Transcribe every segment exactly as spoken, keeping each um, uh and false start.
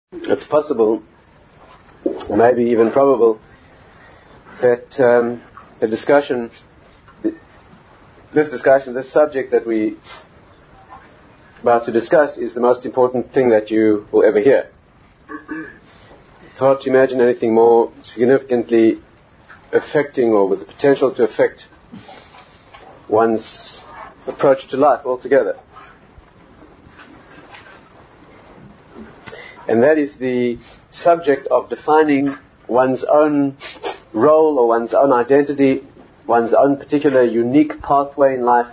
it's possible, maybe even probable, that um, the discussion, this discussion, this subject that we are about to discuss is the most important thing that you will ever hear. It's hard to imagine anything more significantly affecting or with the potential to affect one's approach to life altogether. And that is the subject of defining one's own role or one's own identity, one's own particular unique pathway in life.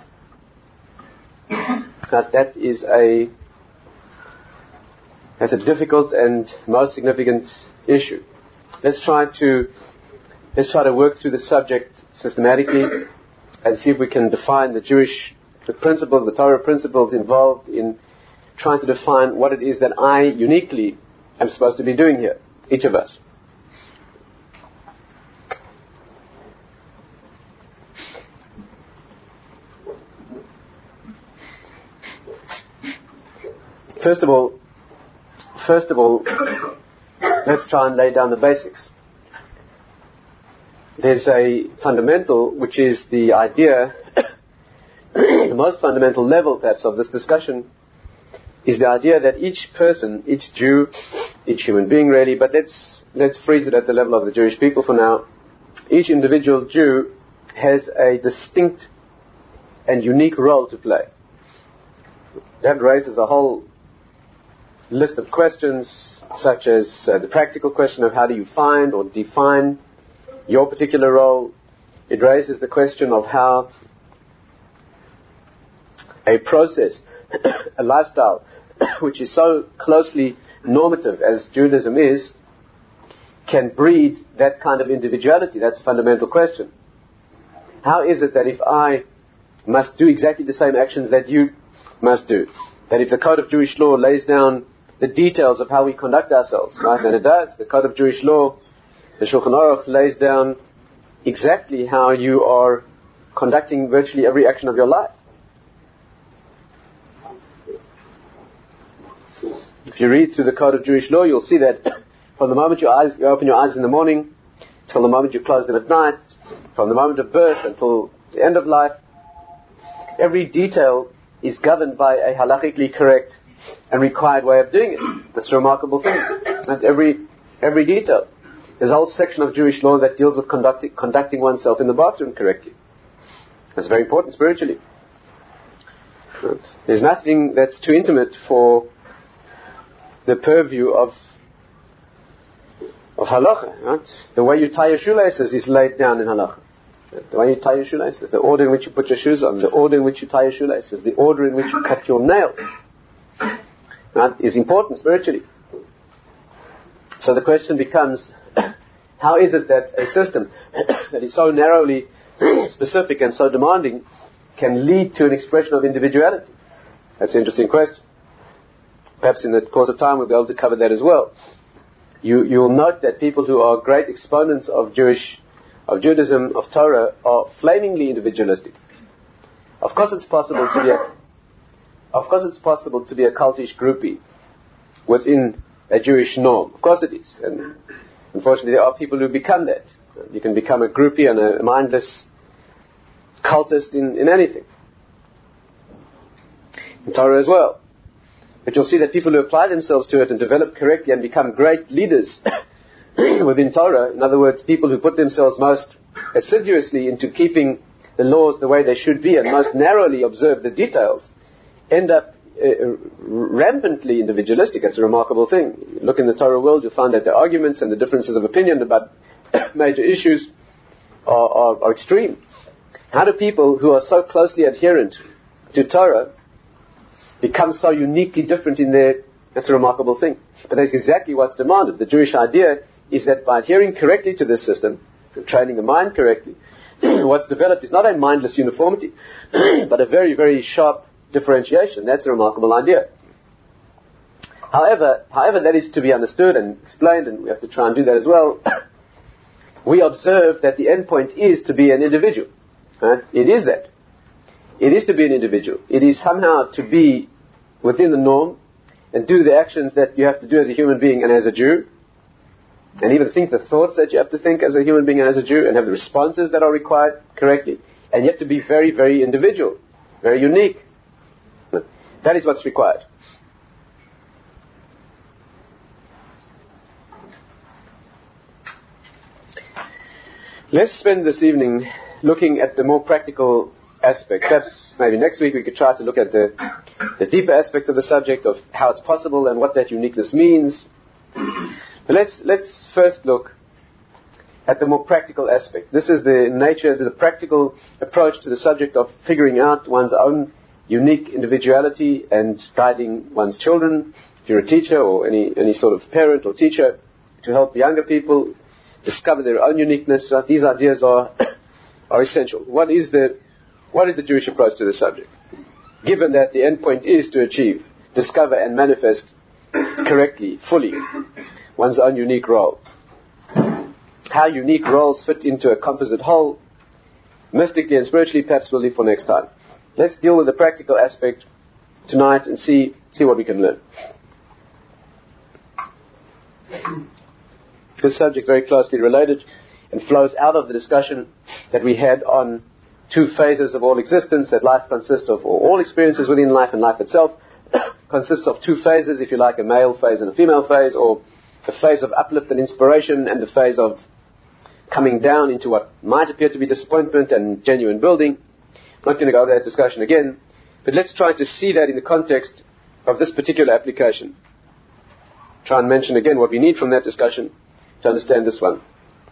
That that is a that's a difficult and most significant issue. Let's try to let's try to work through the subject systematically and see if we can define the Jewish the principles, the Torah principles involved in trying to define what it is that I uniquely am supposed to be doing here, each of us. First of all, first of all, let's try and lay down the basics. There's a fundamental, which is the idea, the most fundamental level, perhaps, of this discussion, is the idea that each person, each Jew, each human being really, but let's let's freeze it at the level of the Jewish people for now. Each individual Jew has a distinct and unique role to play. That raises a whole list of questions, such as uh, the practical question of how do you find or define your particular role. It raises the question of how a process, a lifestyle, which is so closely normative as Judaism is, can breed that kind of individuality. That's a fundamental question. How is it that if I must do exactly the same actions that you must do, that if the Code of Jewish Law lays down the details of how we conduct ourselves, right, and it does, the Code of Jewish Law, the Shulchan Aruch lays down exactly how you are conducting virtually every action of your life. If you read through the Code of Jewish Law, you'll see that from the moment your eyes, you open your eyes in the morning, till the moment you close them at night, from the moment of birth until the end of life, every detail is governed by a halachically correct and required way of doing it. That's a remarkable thing. And every every detail. There's a whole section of Jewish law that deals with conducting, conducting oneself in the bathroom correctly. That's very important spiritually. There's nothing that's too intimate for the purview of of halacha, right? The way you tie your shoelaces is laid down in halacha. The way you tie your shoelaces, the order in which you put your shoes on, the order in which you tie your shoelaces, the order in which you cut your nails, right, is important spiritually. So the question becomes, how is it that a system that is so narrowly specific and so demanding can lead to an expression of individuality? That's an interesting question. Perhaps in the course of time we'll be able to cover that as well. You, you'll note that people who are great exponents of Jewish, of Judaism, of Torah, are flamingly individualistic. Of course it's possible to be a, of course it's possible to be a cultish groupie within a Jewish norm. Of course it is. And unfortunately there are people who become that. You can become a groupie and a mindless cultist in, in anything. In Torah as well. But you'll see that people who apply themselves to it and develop correctly and become great leaders within Torah, in other words, people who put themselves most assiduously into keeping the laws the way they should be and most narrowly observe the details, end up uh, rampantly individualistic. It's a remarkable thing. You look in the Torah world, you'll find that the arguments and the differences of opinion about major issues are, are, are extreme. How do people who are so closely adherent to Torah become so uniquely different in their... That's a remarkable thing. But that's exactly what's demanded. The Jewish idea is that by adhering correctly to this system, to training the mind correctly, what's developed is not a mindless uniformity, but a very, very sharp differentiation. That's a remarkable idea. However, however that is to be understood and explained, and we have to try and do that as well, we observe that the end point is to be an individual. Right? It is that. It is to be an individual. It is somehow to be within the norm, and do the actions that you have to do as a human being and as a Jew, and even think the thoughts that you have to think as a human being and as a Jew, and have the responses that are required correctly, and yet to be very, very individual, very unique. That is what's required. Let's spend this evening looking at the more practical aspect. Perhaps maybe next week we could try to look at the, the deeper aspect of the subject of how it's possible and what that uniqueness means. But let's, let's first look at the more practical aspect. This is the nature, the practical approach to the subject of figuring out one's own unique individuality and guiding one's children, if you're a teacher or any, any sort of parent or teacher, to help younger people discover their own uniqueness. Uh, these ideas are are essential. What is the what is the Jewish approach to the subject? Given that the end point is to achieve, discover and manifest correctly, fully, one's own unique role. How unique roles fit into a composite whole, mystically and spiritually, perhaps we'll leave for next time. Let's deal with the practical aspect tonight and see see what we can learn. This subject is very closely related and flows out of the discussion that we had on two phases of all existence, that life consists of, or all experiences within life and life itself consists of two phases, if you like, a male phase and a female phase, or the phase of uplift and inspiration and the phase of coming down into what might appear to be disappointment and genuine building. I'm not going to go over that discussion again, but let's try to see that in the context of this particular application. Try and mention again what we need from that discussion to understand this one.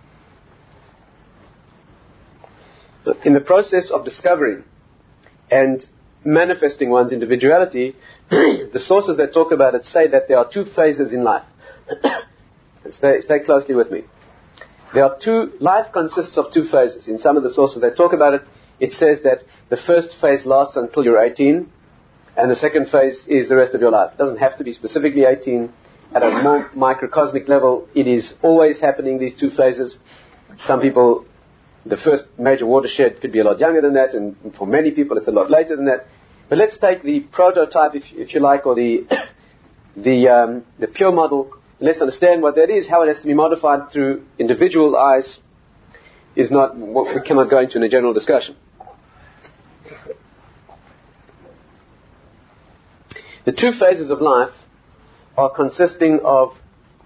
In the process of discovering and manifesting one's individuality, the sources that talk about it say that there are two phases in life. stay, stay closely with me. There are two, life consists of two phases. In some of the sources that talk about it, it says that the first phase lasts until you're eighteen, and the second phase is the rest of your life. It doesn't have to be specifically eighteen. At a more microcosmic level, it is always happening, these two phases. Some people, the first major watershed could be a lot younger than that, and for many people it's a lot later than that. But let's take the prototype, if, if you like, or the the, um, the pure model. Let's understand what that is. How it has to be modified through individual eyes is not what we cannot go into in a general discussion. The two phases of life are consisting of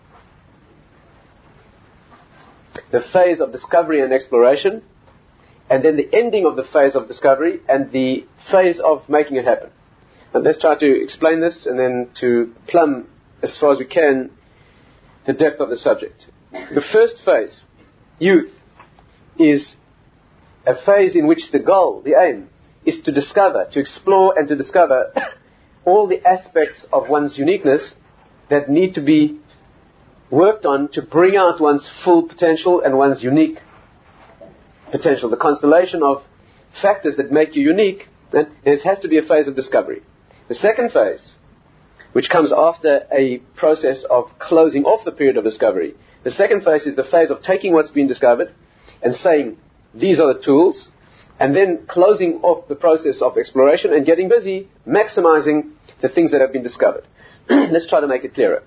the phase of discovery and exploration, and then the ending of the phase of discovery and the phase of making it happen. And let's try to explain this and then to plumb, as far as we can, the depth of the subject. The first phase, youth, is a phase in which the goal, the aim, is to discover, to explore and to discover all the aspects of one's uniqueness that need to be worked on to bring out one's full potential and one's unique potential. The constellation of factors that make you unique, then there has to be a phase of discovery. The second phase, which comes after a process of closing off the period of discovery, the second phase is the phase of taking what's been discovered and saying, these are the tools, and then closing off the process of exploration and getting busy maximizing the things that have been discovered. Let's try to make it clearer.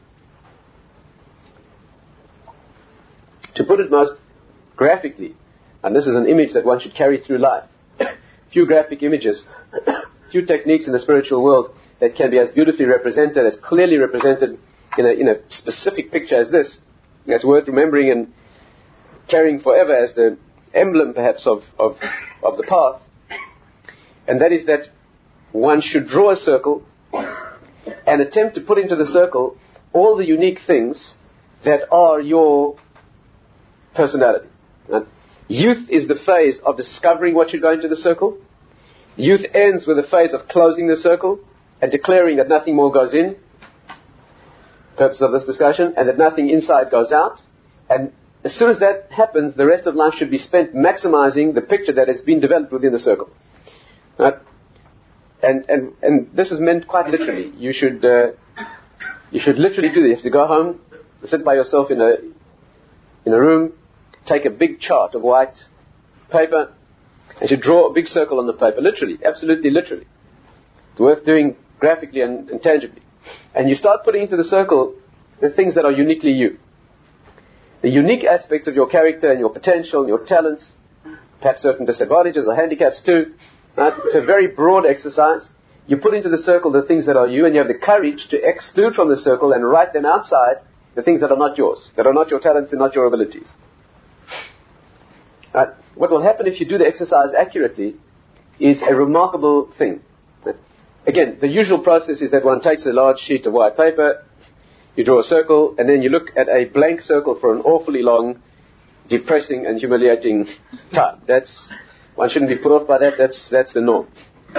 To put it most graphically, and this is an image that one should carry through life, few graphic images, few techniques in the spiritual world that can be as beautifully represented, as clearly represented in a, in a specific picture as this. That's worth remembering and carrying forever as the emblem, perhaps, of, of, of the path. And that is that one should draw a circle and attempt to put into the circle all the unique things that are your personality. Right? Youth is the phase of discovering what should go into the circle. Youth ends with the phase of closing the circle and declaring that nothing more goes in, purpose of this discussion, and that nothing inside goes out. And as soon as that happens, the rest of life should be spent maximizing the picture that has been developed within the circle. Right? And, and, and this is meant quite literally. You should, uh, you should literally do this. You have to go home, sit by yourself in a, in a room, take a big chart of white paper, and you draw a big circle on the paper. Literally, absolutely literally. It's worth doing graphically and, and tangibly. and you start putting into the circle the things that are uniquely you. The unique aspects of your character and your potential and your talents, perhaps certain disadvantages or handicaps too. Right? It's a very broad exercise. You put into the circle the things that are you, and you have the courage to exclude from the circle and write them outside the things that are not yours, that are not your talents and not your abilities. Right? What will happen if you do the exercise accurately is a remarkable thing. Again, the usual process is that one takes a large sheet of white paper, you draw a circle, and then you look at a blank circle for an awfully long, depressing and humiliating time. That's, one shouldn't be put off by that. That's, that's the norm.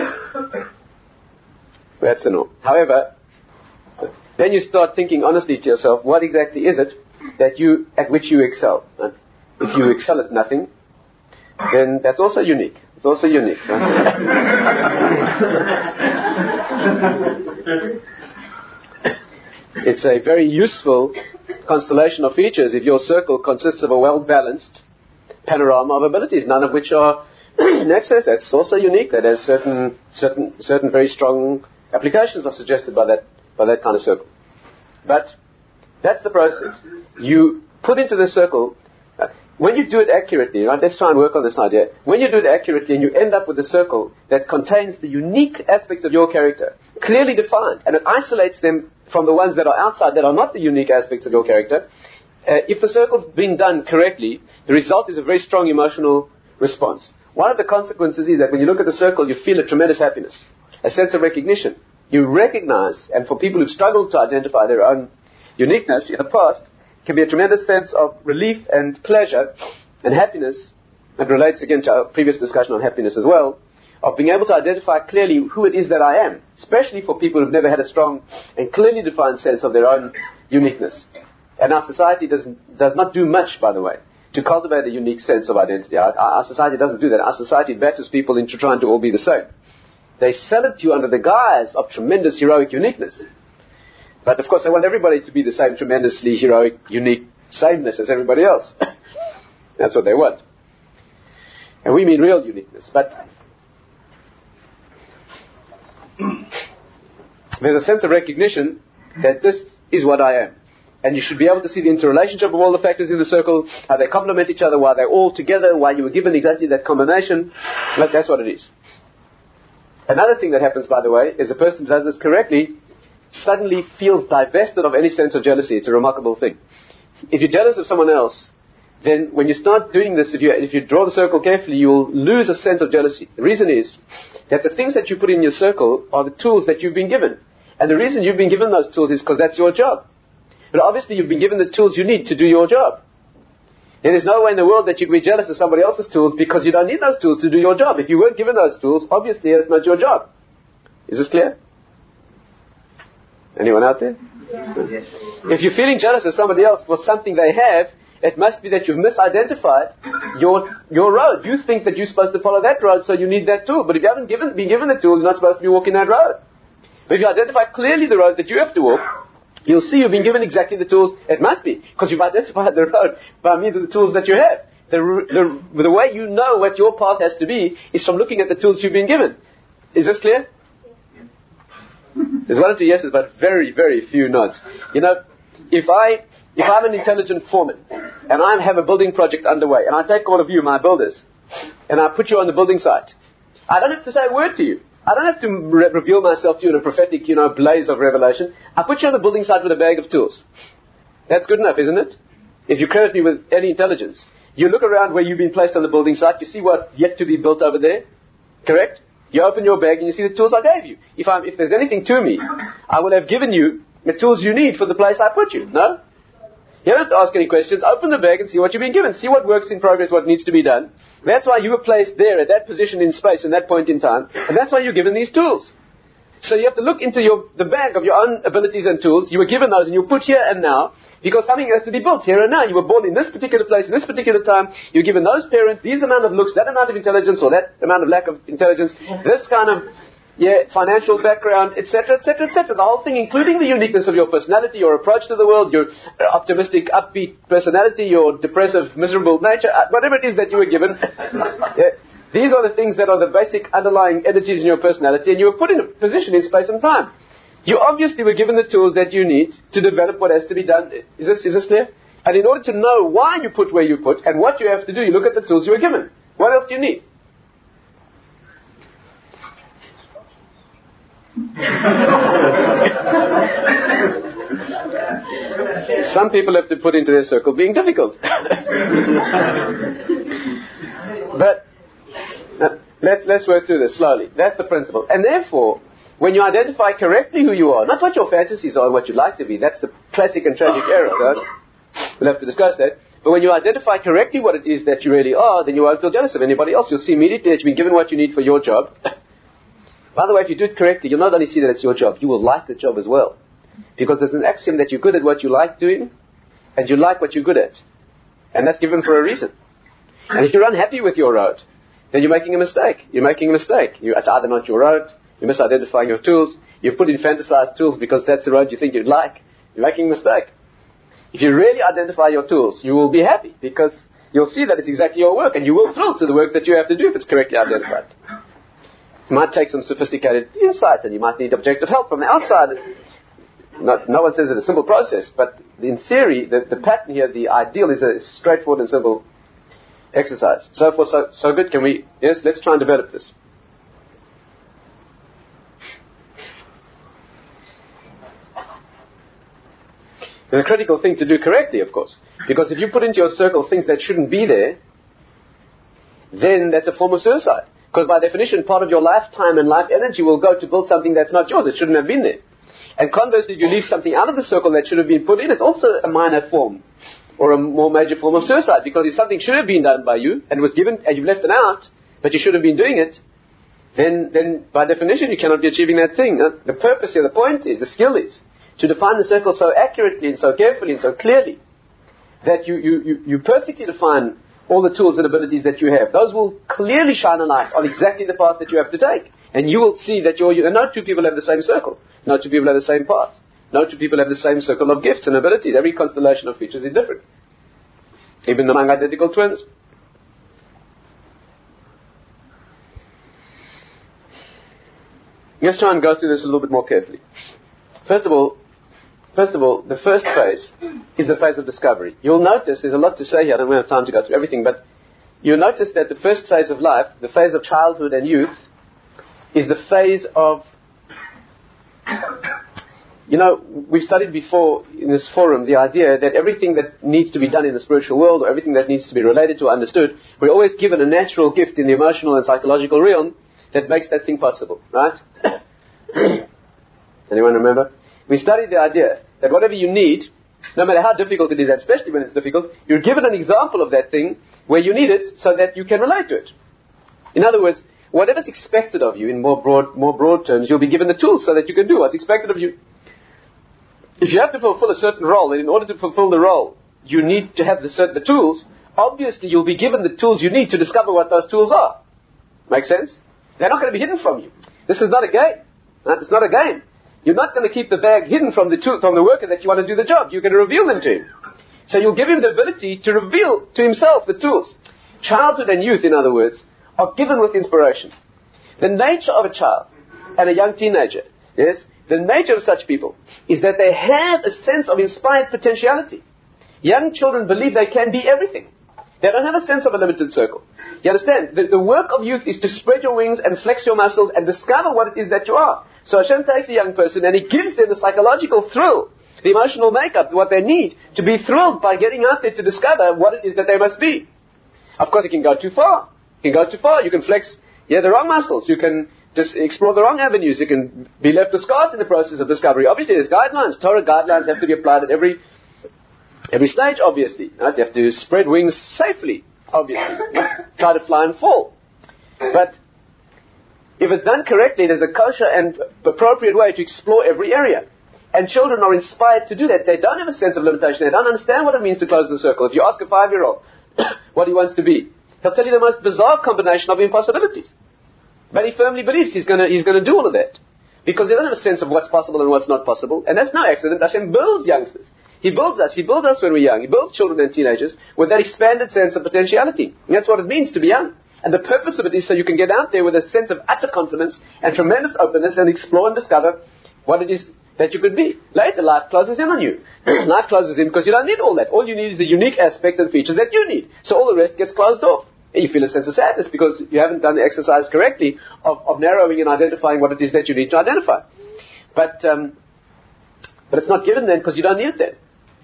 That's the norm. However, then you start thinking honestly to yourself, what exactly is it that you, at which you excel? Right? If you excel at nothing, then that's also unique. It's also unique. Right? It's a very useful constellation of features if your circle consists of a well-balanced panorama of abilities, none of which are in excess. That's also unique. That has certain, certain, certain very strong applications are suggested by that, by that kind of circle. But that's the process. You put into the circle, uh, when you do it accurately, right, let's try and work on this idea. When you do it accurately and you end up with a circle that contains the unique aspects of your character, clearly defined, and it isolates them from the ones that are outside, that are not the unique aspects of your character, uh, if the circle's been done correctly, the result is a very strong emotional response. One of the consequences is that when you look at the circle, you feel a tremendous happiness, a sense of recognition. You recognize, and for people who've struggled to identify their own uniqueness in the past, can be a tremendous sense of relief and pleasure and happiness. It relates again to our previous discussion on happiness as well, of being able to identify clearly who it is that I am, especially for people who've never had a strong and clearly defined sense of their own uniqueness. And our society does, does not do much, by the way, to cultivate a unique sense of identity. Our, our society doesn't do that. Our society batters people into trying to all be the same. They sell it to you under the guise of tremendous heroic uniqueness. But of course they want everybody to be the same tremendously heroic, unique sameness as everybody else. That's what they want. And we mean real uniqueness. But there's a sense of recognition that this is what I am. And you should be able to see the interrelationship of all the factors in the circle, how they complement each other, why they're all together, why you were given exactly that combination. But that's what it is. Another thing that happens, by the way, is a person who does this correctly suddenly feels divested of any sense of jealousy. It's a remarkable thing. If you're jealous of someone else, then when you start doing this, if you, if you draw the circle carefully, you'll lose a sense of jealousy. The reason is that the things that you put in your circle are the tools that you've been given. And the reason you've been given those tools is because that's your job. But obviously you've been given the tools you need to do your job. There is no way in the world that you can be jealous of somebody else's tools because you don't need those tools to do your job. If you weren't given those tools, obviously it's not your job. Is this clear? Anyone out there? Yes. If you're feeling jealous of somebody else for something they have, it must be that you've misidentified your your road. You think that you're supposed to follow that road, so you need that tool. But if you haven't given, been given the tool, you're not supposed to be walking that road. But if you identify clearly the road that you have to walk, you'll see you've been given exactly the tools. It must be, because you've identified the road by means of the tools that you have. The, the, the way you know what your path has to be is from looking at the tools you've been given. Is this clear? There's one or two yeses, but very, very few nods. You know, if I, if I'm an intelligent foreman, and I have a building project underway, and I take all of you, my builders, and I put you on the building site, I don't have to say a word to you. I don't have to re- reveal myself to you in a prophetic, you know, blaze of revelation. I put you on the building site with a bag of tools. That's good enough, isn't it? If you credit me with any intelligence. You look around where you've been placed on the building site, you see what's yet to be built over there. Correct? You open your bag and you see the tools I gave you. If I'm, if there's anything to me, I will have given you the tools you need for the place I put you. No? You don't have to ask any questions. Open the bag and see what you've been given. See what works in progress, what needs to be done. That's why you were placed there at that position in space in that point in time. And that's why you're given these tools. So you have to look into your, the bag of your own abilities and tools. You were given those and you put here and now because something has to be built here and now. You were born in this particular place, in this particular time. You're given those parents, these amount of looks, that amount of intelligence or that amount of lack of intelligence, this kind of yeah, financial background, et cetera, et cetera, et cetera. The whole thing, including the uniqueness of your personality, your approach to the world, your optimistic, upbeat personality, your depressive, miserable nature, whatever it is that you were given. Yeah. These are the things that are the basic underlying energies in your personality, and you were put in a position in space and time. You obviously were given the tools that you need to develop what has to be done. Is this, is this clear? And in order to know why you put where you put and what you have to do, you look at the tools you were given. What else do you need? Some people have to put into their circle being difficult. But uh, let's let's work through this slowly. That's the principle. And therefore, when you identify correctly who you are, not what your fantasies are and what you'd like to be, that's the classic and tragic error, right? We'll have to discuss that. But when you identify correctly what it is that you really are, then you won't feel jealous of anybody else. You'll see immediately that you've been given what you need for your job. By the way, if you do it correctly, you'll not only see that it's your job, you will like the job as well. Because there's an axiom that you're good at what you like doing, and you like what you're good at. And that's given for a reason. And if you're unhappy with your road, then you're making a mistake. You're making a mistake. You, it's either not your road, you're misidentifying your tools, you've put in fantasized tools because that's the road you think you'd like. You're making a mistake. If you really identify your tools, you will be happy, because you'll see that it's exactly your work, and you will thrill to the work that you have to do if it's correctly identified. It might take some sophisticated insight, and you might need objective help from the outside. Not, no one says it's a simple process, but in theory, the, the pattern here, the ideal is a straightforward and simple exercise. So far, so, so good. Can we, yes, let's try and develop this. It's a critical thing to do correctly, of course. Because if you put into your circle things that shouldn't be there, then that's a form of suicide. Because by definition, part of your lifetime and life energy will go to build something that's not yours. It shouldn't have been there. And conversely, if you leave something out of the circle that should have been put in, it's also a minor form or a more major form of suicide. Because if something should have been done by you and was given, and you've left it out, but you should have been doing it, then, then by definition, you cannot be achieving that thing. Uh, the purpose here, the point is, the skill is, to define the circle so accurately and so carefully and so clearly that you, you, you, you perfectly define all the tools and abilities that you have. Those will clearly shine a light on exactly the path that you have to take. And you will see that you're, and no two people have the same circle. No two people have the same path. No two people have the same circle of gifts and abilities. Every constellation of features is different. Even among identical twins. Let's try and go through this a little bit more carefully. First of all, First of all, the first phase is the phase of discovery. You'll notice, there's a lot to say here, I don't have time to go through everything, but you'll notice that the first phase of life, the phase of childhood and youth, is the phase of, you know, we've studied before in this forum the idea that everything that needs to be done in the spiritual world, or everything that needs to be related to or understood, we're always given a natural gift in the emotional and psychological realm that makes that thing possible, right? Anyone remember? We studied the idea that whatever you need, no matter how difficult it is, especially when it's difficult, you're given an example of that thing where you need it so that you can relate to it. In other words, whatever's expected of you in more broad, more broad terms, you'll be given the tools so that you can do what's expected of you. If you have to fulfill a certain role, and in order to fulfill the role, you need to have the, certain, the tools, obviously you'll be given the tools you need to discover what those tools are. Make sense? They're not going to be hidden from you. This is not a game. Right? It's not a game. You're not going to keep the bag hidden from the tool, from the worker that you want to do the job. You're going to reveal them to him. So you'll give him the ability to reveal to himself the tools. Childhood and youth, in other words, are given with inspiration. The nature of a child and a young teenager, yes, the nature of such people is that they have a sense of inspired potentiality. Young children believe they can be everything. They don't have a sense of a limited circle. You understand? The, the work of youth is to spread your wings and flex your muscles and discover what it is that you are. So Hashem takes a young person and He gives them the psychological thrill, the emotional makeup, what they need to be thrilled by getting out there to discover what it is that they must be. Of course, it can go too far. You can go too far. You can flex, yeah, the wrong muscles. You can just explore the wrong avenues. You can be left with scars in the process of discovery. Obviously, there's guidelines. Torah guidelines have to be applied at every every stage, obviously. Right? You have to spread wings safely, obviously. Try to fly and fall. But if it's done correctly, there's a kosher and appropriate way to explore every area. And children are inspired to do that. They don't have a sense of limitation. They don't understand what it means to close the circle. If you ask a five-year-old what he wants to be, he'll tell you the most bizarre combination of impossibilities. But he firmly believes he's going to he's going to do all of that. Because he doesn't have a sense of what's possible and what's not possible. And that's no accident. Hashem builds youngsters. He builds us. He builds us when we're young. He builds children and teenagers with that expanded sense of potentiality. And that's what it means to be young. And the purpose of it is so you can get out there with a sense of utter confidence and tremendous openness and explore and discover what it is that you could be. Later, life closes in on you. Life closes in because you don't need all that. All you need is the unique aspects and features that you need. So all the rest gets closed off. And you feel a sense of sadness because you haven't done the exercise correctly of, of narrowing and identifying what it is that you need to identify. But, um, but it's not given then because you don't need it then.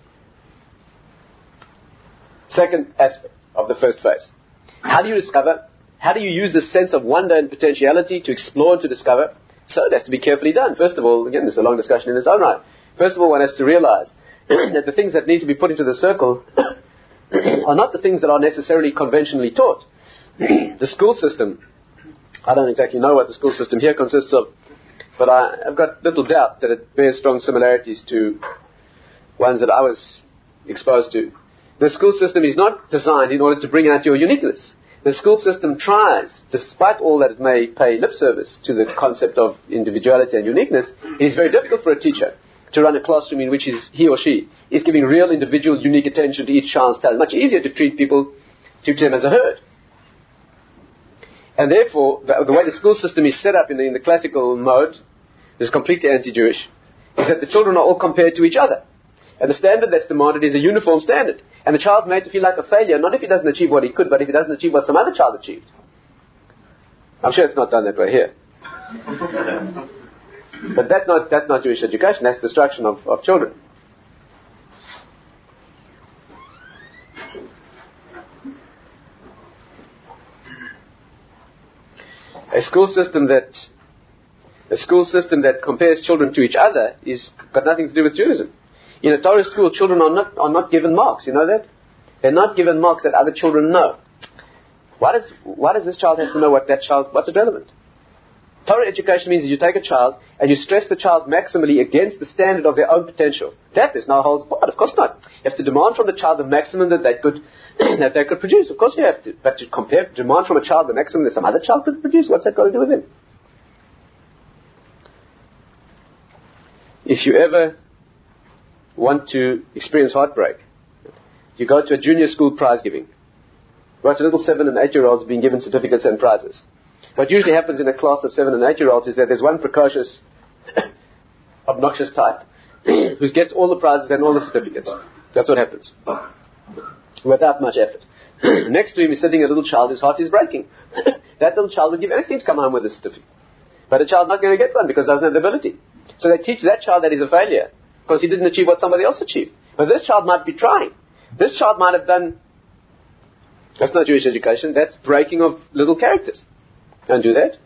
Second aspect of the first phase. How do you discover? How do you use this sense of wonder and potentiality to explore and to discover? So it has to be carefully done. First of all, again, this is a long discussion in its own right. First of all, one has to realize that the things that need to be put into the circle are not the things that are necessarily conventionally taught. The school system, I don't exactly know what the school system here consists of, but I, I've got little doubt that it bears strong similarities to ones that I was exposed to. The school system is not designed in order to bring out your uniqueness. The school system tries, despite all that it may pay lip service to the concept of individuality and uniqueness, it is very difficult for a teacher to run a classroom in which is, he or she is giving real individual unique attention to each child's talent. Much easier to treat people, treat them as a herd. And therefore, the, the way the school system is set up in the, in the classical mode, which is completely anti-Jewish, is that the children are all compared to each other. And the standard that's demanded is a uniform standard. And the child's made to feel like a failure, not if he doesn't achieve what he could, but if he doesn't achieve what some other child achieved. I'm sure it's not done that way here. But that's not, that's not Jewish education, that's destruction of, of children. A school system that a school system that compares children to each other is got nothing to do with Judaism. In a Torah school, children are not are not given marks. You know that? They're not given marks that other children know. Why does why does this child have to know what that child? What's it relevant? Torah education means that you take a child and you stress the child maximally against the standard of their own potential. That is now holds part. Of course not. You have to demand from the child the maximum that they could that they could produce. Of course you have to. But to compare, demand from a child the maximum that some other child could produce, what's that got to do with him? If you ever want to experience heartbreak, you go to a junior school prize giving. Watch little seven and eight year olds being given certificates and prizes. What usually happens in a class of seven and eight year olds is that there's one precocious, obnoxious type who gets all the prizes and all the certificates. That's what happens. Without much effort. Next to him is sitting a little child whose heart is breaking. That little child would give anything to come home with a certificate. But a child's not going to get one because he doesn't have the ability. So they teach that child that he's a failure because he didn't achieve what somebody else achieved. But this child might be trying. This child might have done... That's not Jewish education. That's breaking of little characters. Don't do that.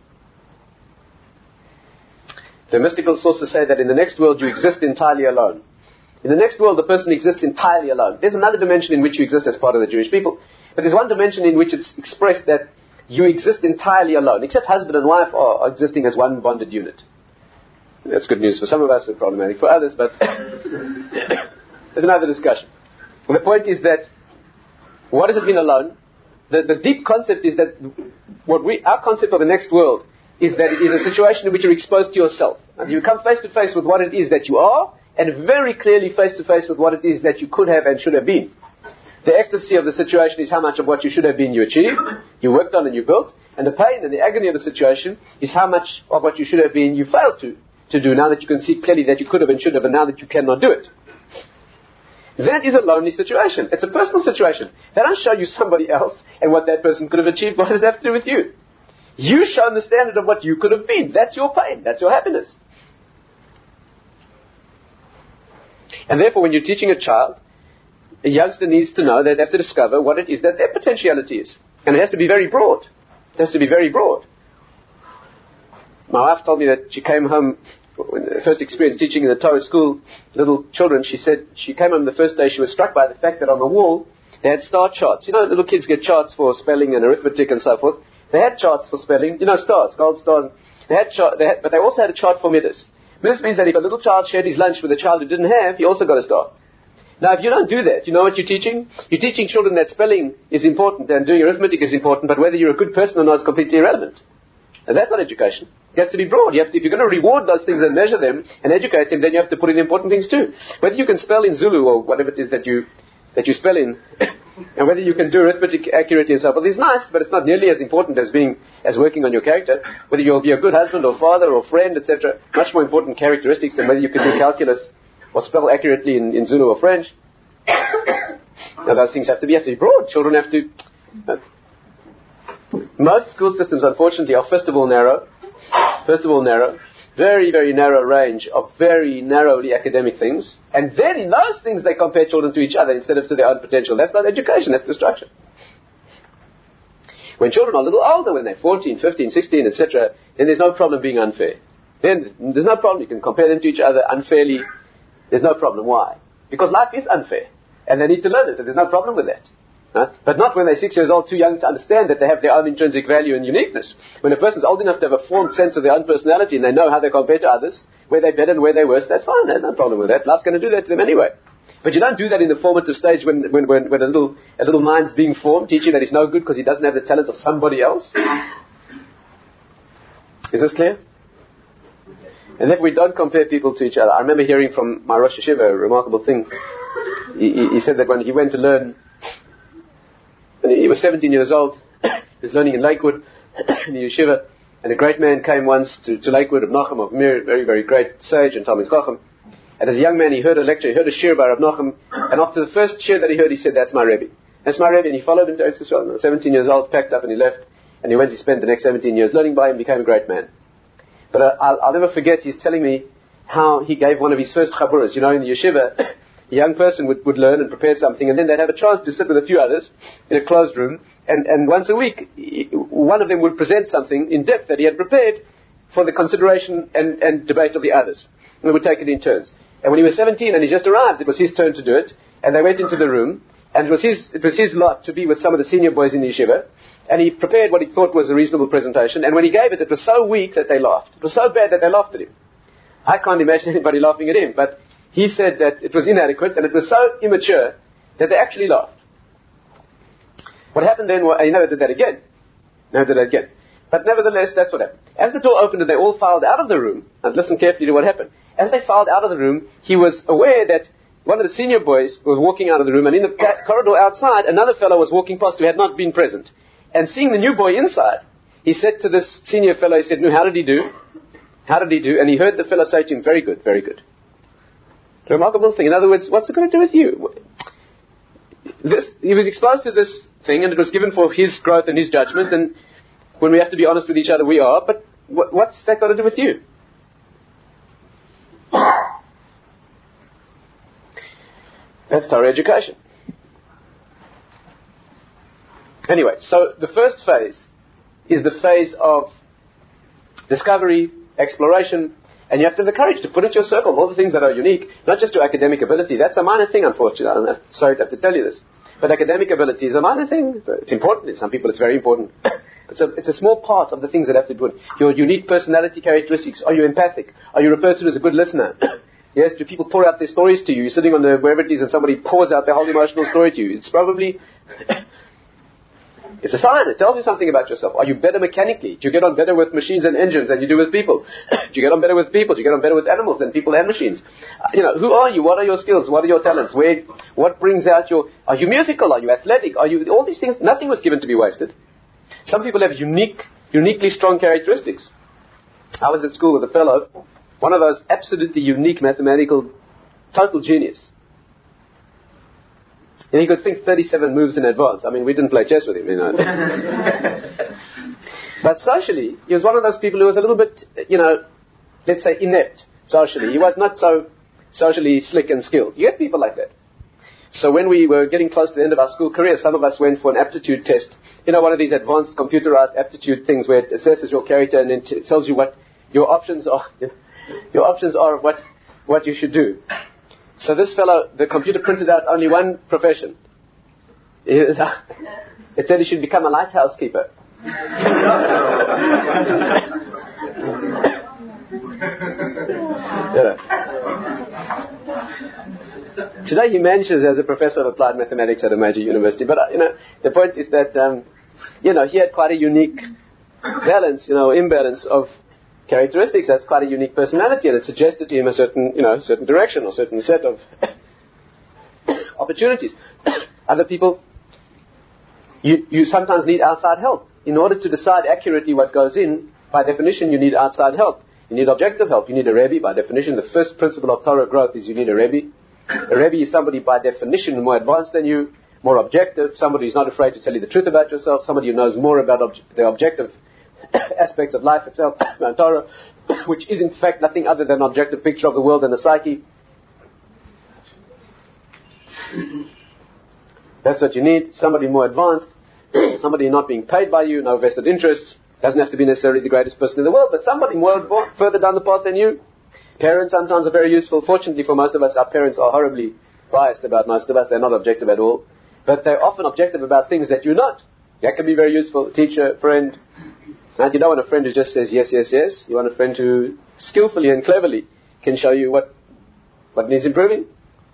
The mystical sources say that in the next world you exist entirely alone. In the next world the person exists entirely alone. There's another dimension in which you exist as part of the Jewish people. But there's one dimension in which it's expressed that you exist entirely alone. Except husband and wife are, are existing as one bonded unit. That's good news for some of us and problematic for others, but there's another discussion. And the point is that what does it mean alone? The, the deep concept is that what we, our concept of the next world is that it is a situation in which you're exposed to yourself. And you come face to face with what it is that you are, and very clearly face to face with what it is that you could have and should have been. The ecstasy of the situation is how much of what you should have been you achieved, you worked on and you built, and the pain and the agony of the situation is how much of what you should have been you failed to, to do now that you can see clearly that you could have and should have, and now that you cannot do it. That is a lonely situation. It's a personal situation. They don't show you somebody else and what that person could have achieved. What does that have to do with you? You've shown the standard of what you could have been. That's your pain. That's your happiness. And therefore, when you're teaching a child, a youngster needs to know that they have to discover what it is that their potentiality is. And it has to be very broad. It has to be very broad. My wife told me that she came home, when the first experience teaching in the Torah school, little children, she said she came home the first day, she was struck by the fact that on the wall they had star charts. You know, little kids get charts for spelling and arithmetic and so forth. They had charts for spelling, you know, stars, gold stars. They had, chart, they had but they also had a chart for midas. Midas means that if a little child shared his lunch with a child who didn't have, he also got a star. Now, if you don't do that, you know what you're teaching? You're teaching children that spelling is important and doing arithmetic is important, but whether you're a good person or not is completely irrelevant. And that's not education. It has to be broad. You have to, if you're going to reward those things and measure them and educate them, then you have to put in important things too. Whether you can spell in Zulu or whatever it is that you that you spell in, and whether you can do arithmetic accurately and so forth is nice, but it's not nearly as important as being, as working on your character. Whether you'll be a good husband or father or friend, et cetera. Much more important characteristics than whether you can do calculus or spell accurately in, in Zulu or French. Now those things have to be, have to be broad. Children have to... Uh, most school systems, unfortunately, are first of all narrow. First of all narrow. Very, very narrow range of very narrowly academic things. And then in those things they compare children to each other instead of to their own potential. That's not education, that's destruction. When children are a little older, when they're fourteen, fifteen, sixteen, et cetera, then there's no problem being unfair. Then there's no problem. You can compare them to each other unfairly. There's no problem. Why? Because life is unfair. And they need to learn it, and there's no problem with that. Huh? But not when they're six years old, too young to understand that they have their own intrinsic value and uniqueness. When a person's old enough to have a formed sense of their own personality and they know how they compare to others, where they're better and where they're worse, that's fine. There's no problem with that. Life's going to do that to them anyway. But you don't do that in the formative stage when, when, when, when a little a little mind's being formed, teaching that he's no good because he doesn't have the talent of somebody else. Is this clear? And if we don't compare people to each other, I remember hearing from my Rosh Yeshiva a remarkable thing. He, he, he said that when he went to learn, when he was seventeen years old, he was learning in Lakewood, in the yeshiva, and a great man came once to, to Lakewood, of Nachum, of Mir, very, very great sage and Talmid Chacham. And as a young man, he heard a lecture, he heard a shir by Rav Nachum, and after the first shir that he heard, he said, "That's my Rebbe. That's my Rebbe," and he followed him to Eretz Yisrael. seventeen years old, packed up and he left, and he went to spend the next seventeen years learning by him, became a great man. But uh, I'll, I'll never forget, he's telling me how he gave one of his first chaburas. You know, in the yeshiva, a young person would, would learn and prepare something, and then they'd have a chance to sit with a few others in a closed room, and, and once a week, he, one of them would present something in depth that he had prepared for the consideration and, and debate of the others. And they would take it in turns. And when he was seventeen and he just arrived, it was his turn to do it, and they went into the room, and it was his, it was his lot to be with some of the senior boys in the yeshiva, and he prepared what he thought was a reasonable presentation, and when he gave it, it was so weak that they laughed. It was so bad that they laughed at him. I can't imagine anybody laughing at him, but he said that it was inadequate, and it was so immature that they actually laughed. What happened then, well, he never did that again. Never did that again. But nevertheless, that's what happened. As the door opened and they all filed out of the room, and listen carefully to what happened. As they filed out of the room, he was aware that one of the senior boys was walking out of the room, and in the corridor outside, another fellow was walking past who had not been present. And seeing the new boy inside, he said to this senior fellow, he said, "No, how did he do? How did he do?" And he heard the fellow say to him, "Very good, very good." A remarkable thing. In other words, what's it going to do with you? This, he was exposed to this thing, and it was given for his growth and his judgment, and when we have to be honest with each other, we are, but what, what's that got to do with you? That's Torah education. Anyway, so the first phase is the phase of discovery, exploration, and you have to have the courage to put into your circle all the things that are unique, not just your academic ability. That's a minor thing, unfortunately. I don't have to, sorry to have to tell you this. But academic ability is a minor thing. It's, a, it's important. In some people it's very important. It's a, it's a small part of the things that have to do with your unique personality characteristics. Are you empathic? Are you a person who's a good listener? Yes, do people pour out their stories to you? You're sitting on the wherever it is and somebody pours out their whole emotional story to you. It's probably... It's a sign. It tells you something about yourself. Are you better mechanically? Do you get on better with machines and engines than you do with people? Do you get on better with people? Do you get on better with animals than people and machines? Uh, you know, who are you? What are your skills? What are your talents? Where, what brings out your... Are you musical? Are you athletic? Are you... All these things, nothing was given to be wasted. Some people have unique, uniquely strong characteristics. I was at school with a fellow, one of those absolutely unique mathematical, total genius. And he could think thirty-seven moves in advance. I mean, we didn't play chess with him, you know. But socially, he was one of those people who was a little bit, you know, let's say inept socially. He was not so socially slick and skilled. You get people like that. So when we were getting close to the end of our school career, some of us went for an aptitude test. You know, one of these advanced computerized aptitude things where it assesses your character and it t- tells you what your options are. Your options are what, what you should do. So this fellow, the computer printed out only one profession. It said he should become a lighthouse keeper. You know. Today he manages as a professor of applied mathematics at a major university. But, uh, you know, the point is that, um, you know, he had quite a unique balance, you know, imbalance of characteristics. That's quite a unique personality, and it suggested to him a certain, you know, certain direction or certain set of opportunities. Other people, you, you sometimes need outside help. In order to decide accurately what goes in, by definition, you need outside help. You need objective help. You need a Rebbe. By definition, the first principle of Torah growth is you need a Rebbe. A Rebbe is somebody, by definition, more advanced than you, more objective, somebody who's not afraid to tell you the truth about yourself, somebody who knows more about obj- the objective aspects of life itself, Torah, which is in fact nothing other than an objective picture of the world and the psyche. That's what you need. Somebody more advanced, somebody not being paid by you, no vested interests. Doesn't have to be necessarily the greatest person in the world, but somebody more further down the path than you. Parents sometimes are very useful. Fortunately for most of us, our parents are horribly biased about most of us. They're not objective at all. But they're often objective about things that you're not. That can be very useful. Teacher, friend. And you don't want a friend who just says yes, yes, yes. You want a friend who skillfully and cleverly can show you what, what needs improving.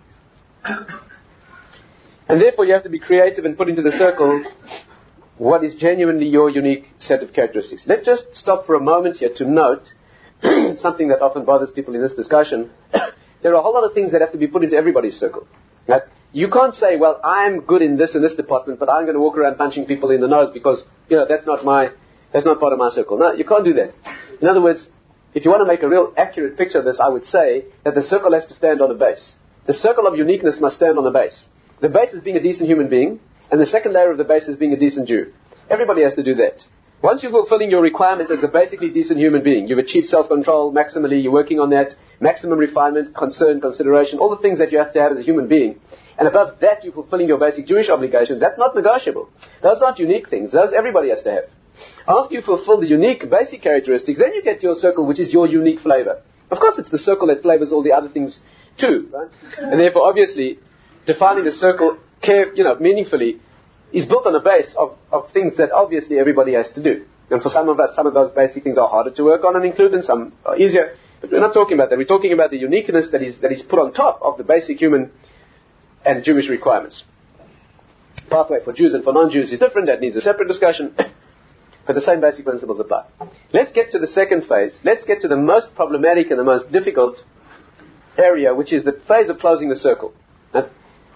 And therefore you have to be creative and put into the circle what is genuinely your unique set of characteristics. Let's just stop for a moment here to note something that often bothers people in this discussion. There are a whole lot of things that have to be put into everybody's circle. Right? You can't say, well, I'm good in this and this department, but I'm going to walk around punching people in the nose because, you know, that's not my, that's not part of my circle. No, you can't do that. In other words, if you want to make a real accurate picture of this, I would say that the circle has to stand on a base. The circle of uniqueness must stand on a base. The base is being a decent human being, and the second layer of the base is being a decent Jew. Everybody has to do that. Once you're fulfilling your requirements as a basically decent human being, you've achieved self-control maximally, you're working on that, maximum refinement, concern, consideration, all the things that you have to have as a human being. And above that, you're fulfilling your basic Jewish obligation. That's not negotiable. Those aren't unique things. Those everybody has to have. After you fulfill the unique basic characteristics, then you get to your circle, which is your unique flavor. Of course, it's the circle that flavors all the other things too, right? And therefore, obviously, defining the circle, care, you know, meaningfully, is built on a base of, of things that obviously everybody has to do. And for some of us, some of those basic things are harder to work on and include, and some are easier. But we're not talking about that. We're talking about the uniqueness that is that is put on top of the basic human and Jewish requirements. Pathway for Jews and for non-Jews is different. That needs a separate discussion. But the same basic principles apply. Let's get to the second phase. Let's get to the most problematic and the most difficult area, which is the phase of closing the circle. Now,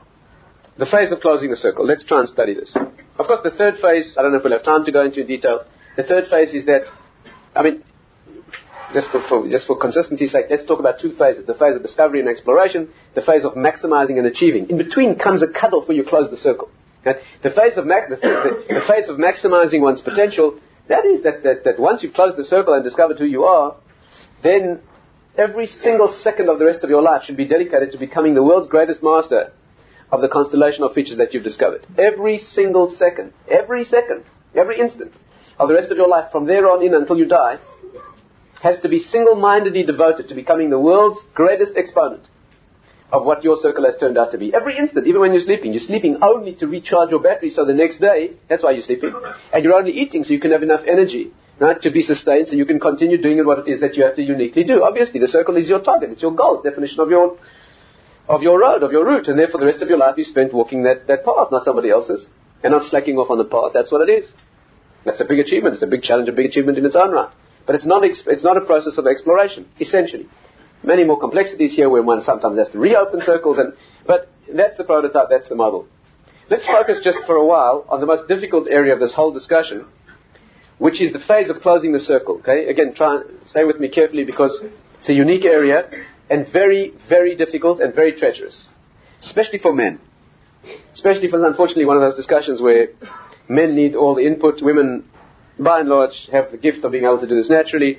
the phase of closing the circle. Let's try and study this. Of course, the third phase, I don't know if we'll have time to go into in detail. The third phase is that, I mean, just for, for, just for consistency's sake, let's talk about two phases. The phase of discovery and exploration, the phase of maximizing and achieving. In between comes a cutoff where you close the circle. Okay? The phase of ma- the, the, the phase of maximizing one's potential, that is that, that, that once you've closed the circle and discovered who you are, then every single second of the rest of your life should be dedicated to becoming the world's greatest master of the constellation of features that you've discovered. Every single second, every second, every instant of the rest of your life from there on in until you die has to be single-mindedly devoted to becoming the world's greatest exponent of what your circle has turned out to be. Every instant, even when you're sleeping. You're sleeping only to recharge your battery so the next day, that's why you're sleeping, and you're only eating so you can have enough energy, right, to be sustained so you can continue doing what it is that you have to uniquely do. Obviously, the circle is your target. It's your goal, definition of your of your road, of your route, and therefore the rest of your life you spent walking that, that path, not somebody else's, and not slacking off on the path. That's what it is. That's a big achievement. It's a big challenge, a big achievement in its own right. But it's not, ex- it's not a process of exploration, essentially. Many more complexities here where one sometimes has to reopen circles, and but that's the prototype, that's the model. Let's focus just for a while on the most difficult area of this whole discussion, which is the phase of closing the circle. Okay, again, try and stay with me carefully because it's a unique area and very, very difficult and very treacherous, especially for men. Especially for, unfortunately, one of those discussions where men need all the input. Women, by and large, have the gift of being able to do this naturally.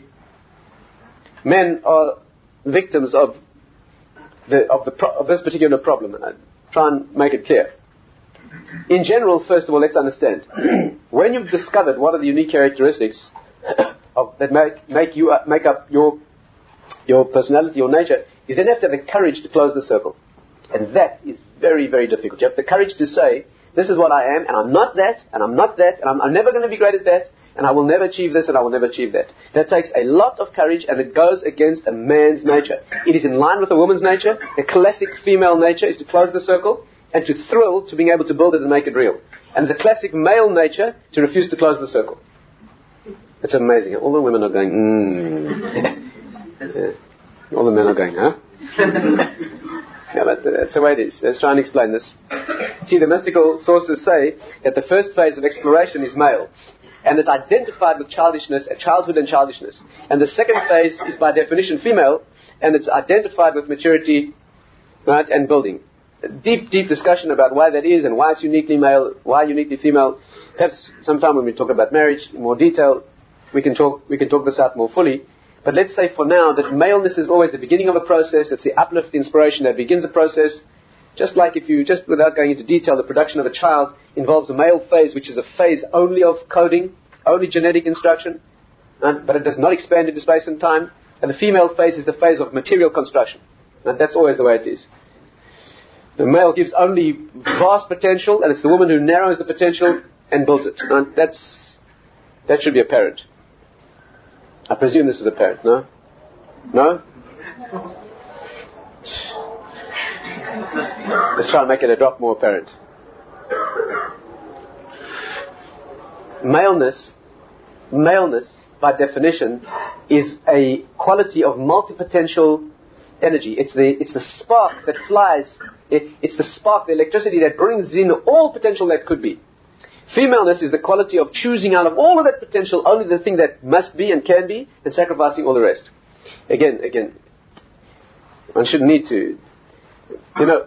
Men are victims of the of the pro- of this particular problem, and I try and make it clear. In general, first of all, let's understand when you've discovered what are the unique characteristics of, that make make you uh, make up your your personality, your nature, you then have to have the courage to close the circle, and that is very, very difficult. You have the courage to say, "This is what I am, and I'm not that, and I'm not that, and I'm, I'm never going to be great at that." And I will never achieve this, and I will never achieve that. That takes a lot of courage, and it goes against a man's nature. It is in line with a woman's nature. The classic female nature is to close the circle and to thrill to being able to build it and make it real. And the classic male nature to refuse to close the circle. It's amazing. All the women are going, mm. Yeah. All the men are going, huh? Yeah, but that's the way it is. Let's try and explain this. See, the mystical sources say that the first phase of exploration is male, and it's identified with childishness, childhood and childishness. And the second phase is by definition female, and it's identified with maturity, right, and building. A deep, deep discussion about why that is and why it's uniquely male, why uniquely female. Perhaps sometime when we talk about marriage in more detail, we can talk, we can talk this out more fully. But let's say for now that maleness is always the beginning of a process. It's the uplift, the inspiration that begins a process. Just like if you, just without going into detail, the production of a child involves a male phase, which is a phase only of coding, only genetic instruction, and, but it does not expand into space and time. And the female phase is the phase of material construction. And that's always the way it is. The male gives only vast potential, and it's the woman who narrows the potential and builds it. And that's, that should be apparent. I presume this is apparent, no? No? Let's try and make it a drop more apparent. Maleness, maleness, by definition, is a quality of multi-potential energy. It's the, it's the spark that flies, it, it's the spark, the electricity that brings in all potential that could be. Femaleness is the quality of choosing out of all of that potential only the thing that must be and can be, and sacrificing all the rest. Again, again, one shouldn't need to, you know,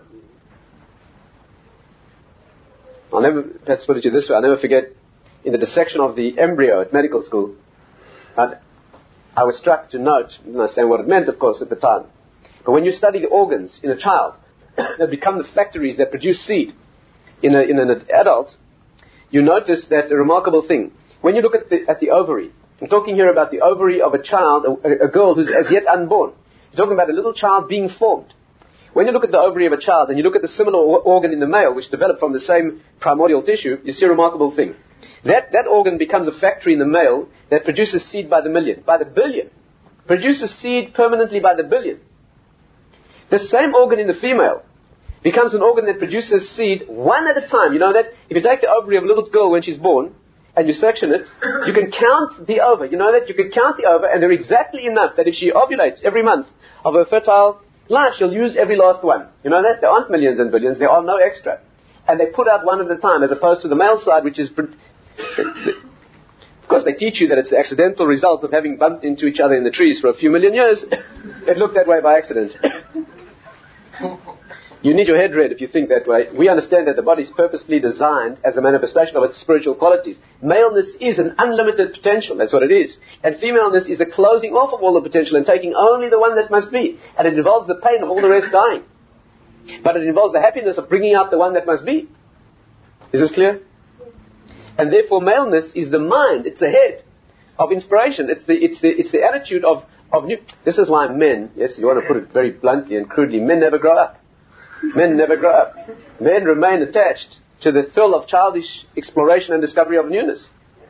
I'll never, let's put it to you this way, I'll never forget, in the dissection of the embryo at medical school, I, I was struck to note, I didn't understand what it meant, of course, at the time, but when you study the organs in a child that become the factories that produce seed in, a, in an adult, you notice that a remarkable thing. When you look at the, at the ovary, I'm talking here about the ovary of a child, a, a girl who's as yet unborn. You're talking about a little child being formed. When you look at the ovary of a child and you look at the similar or- organ in the male, which developed from the same primordial tissue, you see a remarkable thing. That, that organ becomes a factory in the male that produces seed by the million, by the billion. Produces seed permanently by the billion. The same organ in the female becomes an organ that produces seed one at a time. You know that? If you take the ovary of a little girl when she's born, and you section it, you can count the ova. You know that? You can count the ova, and they're exactly enough that if she ovulates every month of her fertile life, she'll use every last one. You know that? There aren't millions and billions. There are no extra. And they put out one at a time, as opposed to the male side, which is... Of course, they teach you that it's the accidental result of having bumped into each other in the trees for a few million years. It looked that way by accident. You need your head read if you think that way. We understand that the body is purposefully designed as a manifestation of its spiritual qualities. Maleness is an unlimited potential. That's what it is. And femaleness is the closing off of all the potential and taking only the one that must be. And it involves the pain of all the rest dying. But it involves the happiness of bringing out the one that must be. Is this clear? And therefore maleness is the mind. It's the head of inspiration. It's the, it's the, it's the attitude of, of new... This is why men, yes, you want to put it very bluntly and crudely, men never grow up. Men never grow up. Men remain attached to the thrill of childish exploration and discovery of newness.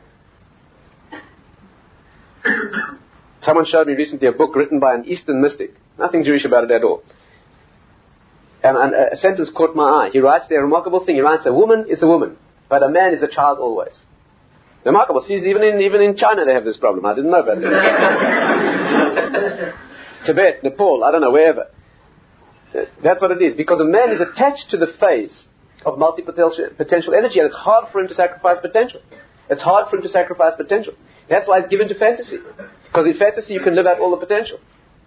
Someone showed me recently a book written by an Eastern mystic. Nothing Jewish about it at all. And, and a sentence caught my eye. He writes there a remarkable thing. He writes, a woman is a woman, but a man is a child always. Remarkable. See, even in, even in China they have this problem. I didn't know about it. Tibet, Nepal, I don't know, wherever. That's what it is. Because a man is attached to the phase of multi-potential energy, and it's hard for him to sacrifice potential. It's hard for him to sacrifice potential. That's why it's given to fantasy. Because in fantasy you can live out all the potential.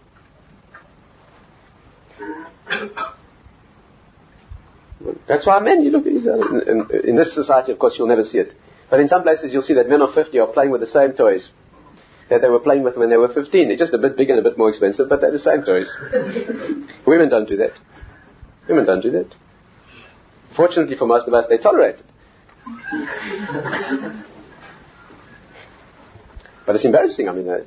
That's why men, you look at in, in, in this society, of course, you'll never see it. But in some places you'll see that men of fifty are playing with the same toys that they were playing with when they were fifteen. They're just a bit bigger and a bit more expensive, but they're the same toys. Women don't do that. Women don't do that. Fortunately for most of us, they tolerate it. But it's embarrassing, I mean. Uh,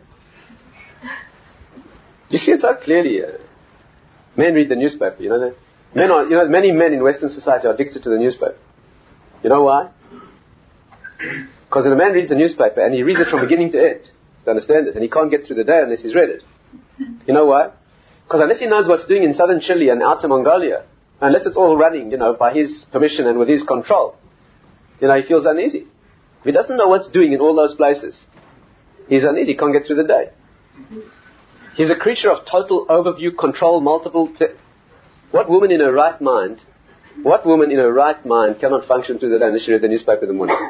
you see it so clearly. Uh, men read the newspaper, you know that? Men are, you know, many men in Western society are addicted to the newspaper. You know why? Because when a man reads the newspaper, and he reads it from beginning to end, to understand it, and he can't get through the day unless he's read it. You know why? Because unless he knows what's doing in southern Chile and outer Mongolia, unless it's all running, you know, by his permission and with his control, you know, he feels uneasy. If he doesn't know what's doing in all those places, he's uneasy, can't get through the day. He's a creature of total overview, control, multiple... Th- What woman in her right mind, what woman in her right mind cannot function through the day unless she read the newspaper in the morning?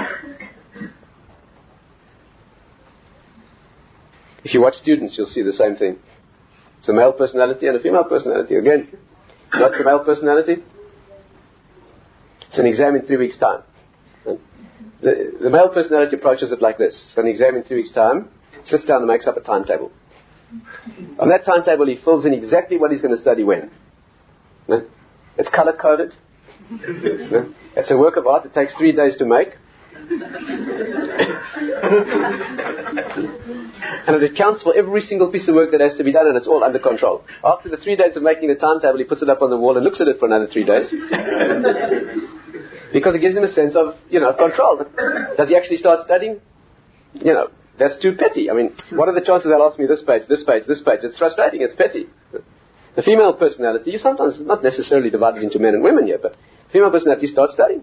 If you watch Students, you'll see the same thing. It's a male personality and a female personality. Again, what's a male personality? It's an exam in three weeks' time. The, the male personality approaches it like this. For an exam in three weeks' time, sits down and makes up a timetable. On that timetable, he fills in exactly what he's going to study when. It's color-coded. It's a work of art. It takes three days to make. And it accounts for every single piece of work that has to be done, and it's all under control. After the three days of making the timetable, he puts it up on the wall and looks at it for another three days. Because it gives him a sense of, you know, control. Does he actually start studying? You know, that's too petty. I mean, what are the chances they'll ask me this page, this page, this page? It's frustrating, it's petty. The female personality, you sometimes, it's not necessarily divided into men and women yet, but female personality starts studying.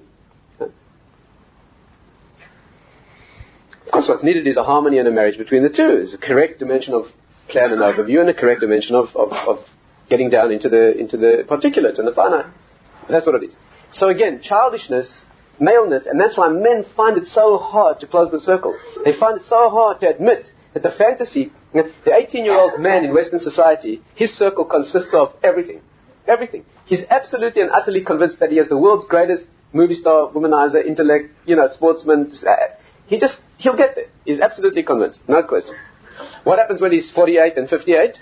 Of course, what's needed is a harmony and a marriage between the two. There's a correct dimension of plan and overview and a correct dimension of, of, of getting down into the into the particulate and the finite. That's what it is. So again, childishness, maleness, and that's why men find it so hard to close the circle. They find it so hard to admit that the fantasy, the eighteen-year-old man in Western society, his circle consists of everything. Everything. He's absolutely and utterly convinced that he has the world's greatest movie star, womanizer, intellect, you know, sportsman. He just, he'll get there. He's absolutely convinced. No question. What happens when he's forty-eight and fifty-eight?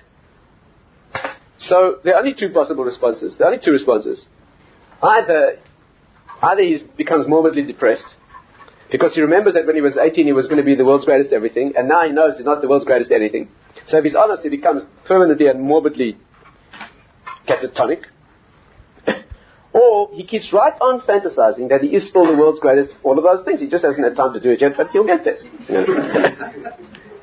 So there are only two possible responses. There are only two responses. Either, either he becomes morbidly depressed, because he remembers that when he was eighteen he was going to be the world's greatest everything, and now he knows he's not the world's greatest anything. So if he's honest, he becomes permanently and morbidly catatonic. Or he keeps right on fantasizing that he is still the world's greatest, all of those things. He just hasn't had time to do it yet, but he'll get there. You know?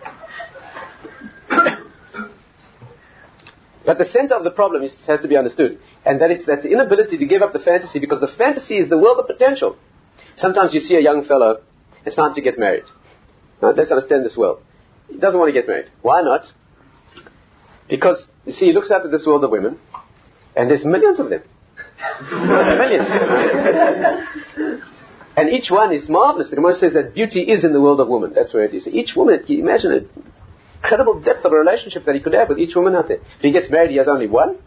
But the center of the problem is, has to be understood, and that it's that's the inability to give up the fantasy, because the fantasy is the world of potential. Sometimes you see a young fellow, it's time to get married. Now, let's understand this well. He doesn't want to get married. Why not? Because, you see, he looks out at this world of women, and there's millions of them. Millions. And each one is marvelous. The Gemara says that beauty is in the world of woman. That's where it is. Each woman, can you imagine it? Incredible depth of a relationship that he could have with each woman out there. If he gets married, he has only one.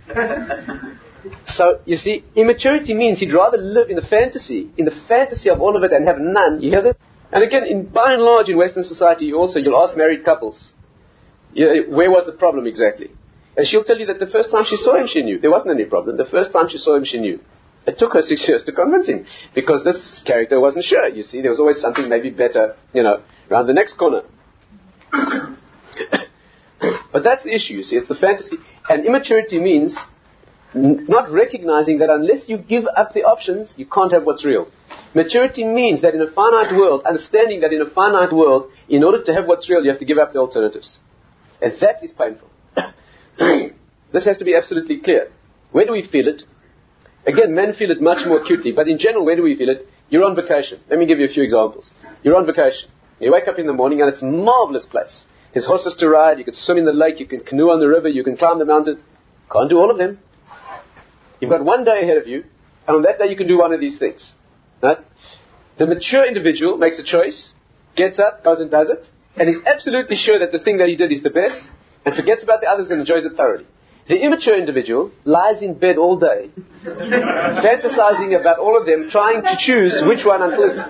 So, you see, immaturity means he'd rather live in the fantasy, in the fantasy of all of it and have none. You hear that? And again, in, by and large in Western society also, you'll ask married couples, you know, where was the problem exactly? And she'll tell you that the first time she saw him, she knew. There wasn't any problem. The first time she saw him, she knew. It took her six years to convince him, because this character wasn't sure. You see, there was always something maybe better, you know, around the next corner. But that's the issue, you see. It's the fantasy. And immaturity means n- not recognizing that unless you give up the options, you can't have what's real. Maturity means that in a finite world, understanding that in a finite world, in order to have what's real, you have to give up the alternatives. And that is painful. This has to be absolutely clear. Where do we feel it? Again, men feel it much more acutely, but in general, where do we feel it? You're on vacation. Let me give you a few examples. You're on vacation. You wake up in the morning and it's a marvelous place. There's horses to ride, you can swim in the lake, you can canoe on the river, you can climb the mountain. Can't do all of them. You've got one day ahead of you, and on that day you can do one of these things. Right? The mature individual makes a choice, gets up, goes and does it, and is absolutely sure that the thing that he did is the best, and forgets about the others and enjoys it thoroughly. The immature individual lies in bed all day, fantasizing about all of them, trying to choose which one until it's...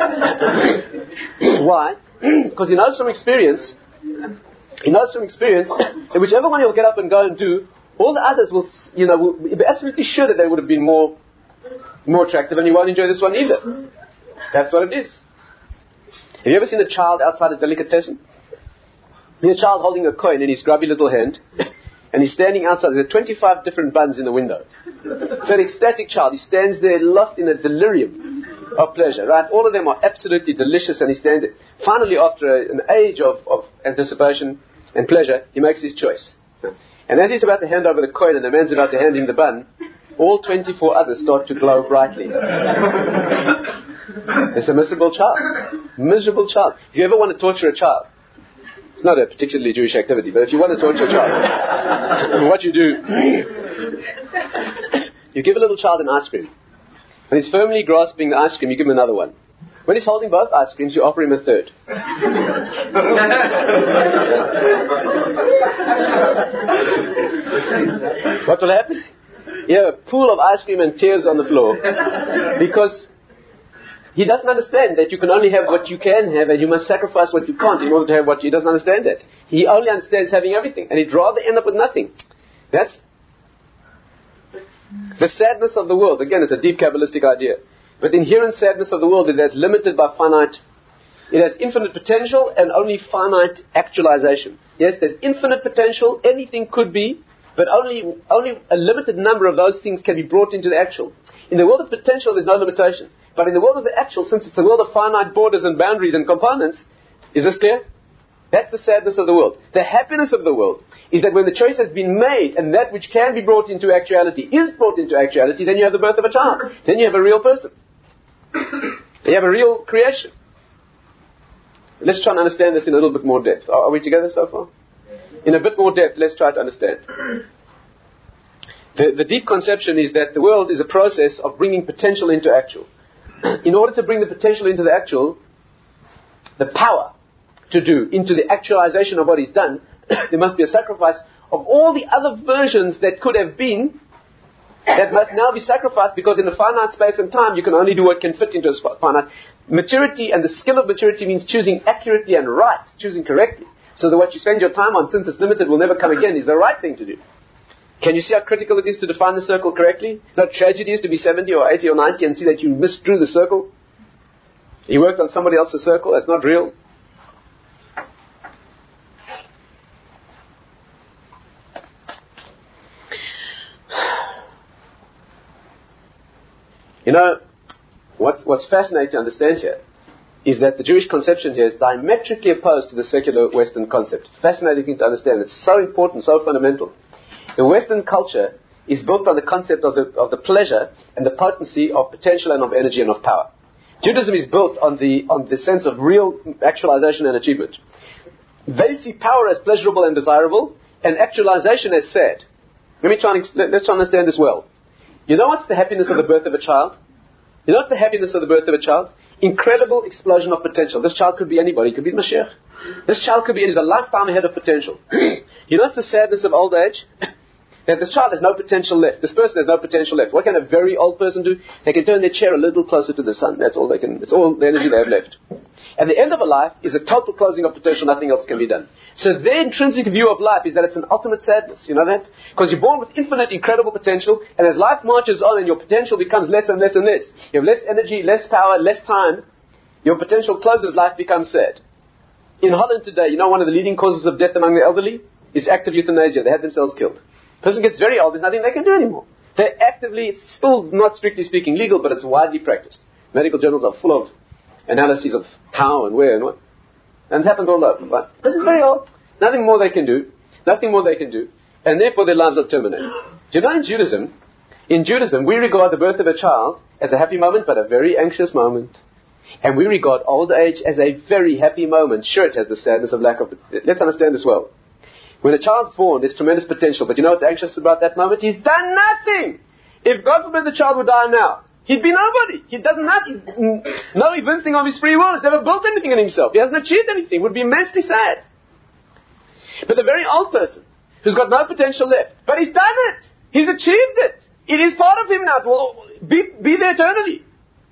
Why? Because he knows from experience, he knows from experience that whichever one he'll get up and go and do, all the others will, you know, will be absolutely sure that they would have been more, more attractive, and you won't enjoy this one either. That's what it is. Have you ever seen a child outside a delicatessen? A child holding a coin in his grubby little hand, and he's standing outside. There's twenty-five different buns in the window. It's an ecstatic child. He stands there lost in a delirium of pleasure, right? All of them are absolutely delicious, and he stands there. Finally, after a, an age of, of anticipation and pleasure, he makes his choice. And as he's about to hand over the coin and the man's about to hand him the bun, all twenty-four others start to glow brightly. It's a miserable child. Miserable child. If you ever want to torture a child, it's not a particularly Jewish activity, but if you want to torture a child, what you do, You give a little child an ice cream. When he's firmly grasping the ice cream, you give him another one. When he's holding both ice creams, you offer him a third. What will happen? You have a pool of ice cream and tears on the floor. Because he doesn't understand that you can only have what you can have and you must sacrifice what you can't in order to have what you... He doesn't understand that. He only understands having everything. And he'd rather end up with nothing. That's the sadness of the world. Again, it's a deep Kabbalistic idea. But the inherent sadness of the world is that it's limited by finite. It has infinite potential and only finite actualization. Yes, there's infinite potential. Anything could be. But only, only a limited number of those things can be brought into the actual. In the world of potential, there's no limitation. But in the world of the actual, since it's a world of finite borders and boundaries and components, is this clear? That's the sadness of the world. The happiness of the world is that when the choice has been made and that which can be brought into actuality is brought into actuality, then you have the birth of a child. Then you have a real person. You have a real creation. Let's try and understand this in a little bit more depth. Are, are we together so far? In a bit more depth, let's try to understand. The, the deep conception is that the world is a process of bringing potential into actual. In order to bring the potential into the actual, the power to do, into the actualization of what is done, there must be a sacrifice of all the other versions that could have been, that must now be sacrificed, because in a finite space and time, you can only do what can fit into a finite. Maturity and the skill of maturity means choosing accurately and right, choosing correctly. So that what you spend your time on, since it's limited, will never come again, is the right thing to do. Can you see how critical it is to define the circle correctly? Not tragedy is to be seventy or eighty or ninety and see that you misdrew the circle. You worked on somebody else's circle, that's not real. You know, what's, what's fascinating to understand here is that the Jewish conception here is diametrically opposed to the secular Western concept. Fascinating thing to understand. It's so important, so fundamental. The Western culture is built on the concept of the, of the pleasure and the potency of potential and of energy and of power. Judaism is built on the, on the sense of real actualization and achievement. They see power as pleasurable and desirable, and actualization as sad. Let me try and, let's try and understand this well. You know what's the happiness of the birth of a child? You know what's the happiness of the birth of a child? Incredible explosion of potential. This child could be anybody. It could be the Mashiach. This child could be, it is a lifetime ahead of potential. You know what's the sadness of old age? That this child has no potential left. This person has no potential left. What can a very old person do? They can turn their chair a little closer to the sun. That's all they can, it's all the energy they have left. And the end of a life is a total closing of potential. Nothing else can be done. So their intrinsic view of life is that it's an ultimate sadness. You know that? Because you're born with infinite, incredible potential, and as life marches on and your potential becomes less and less and less, you have less energy, less power, less time, your potential closes, life becomes sad. In Holland today, you know one of the leading causes of death among the elderly is active euthanasia. They have themselves killed. Person gets very old, there's nothing they can do anymore. They're actively, it's still not strictly speaking legal, but it's widely practiced. Medical journals are full of analyses of how and where and what. And it happens all over. But person's very old, nothing more they can do, nothing more they can do, and therefore their lives are terminated. Do you know in Judaism, in Judaism, we regard the birth of a child as a happy moment, but a very anxious moment. And we regard old age as a very happy moment. Sure, it has the sadness of lack of... Let's understand this well. When a child's born, there's tremendous potential. But you know what's anxious about that moment? He's done nothing. If God forbid the child would die now, he'd be nobody. He does nothing. No evincing of his free will. He's never built anything in himself. He hasn't achieved anything. Would be immensely sad. But the very old person, who's got no potential left, but he's done it. He's achieved it. It is part of him now. It will be, be there eternally.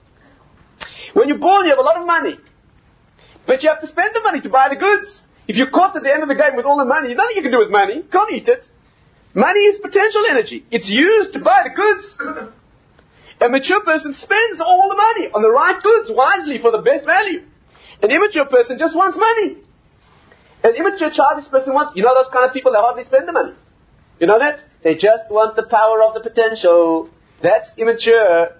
When you're born, you have a lot of money. But you have to spend the money to buy the goods. If you're caught at the end of the game with all the money, nothing you can do with money. You can't eat it. Money is potential energy. It's used to buy the goods. A mature person spends all the money on the right goods wisely for the best value. An immature person just wants money. An immature childish person wants, you know those kind of people that hardly spend the money. You know that? They just want the power of the potential. That's immature.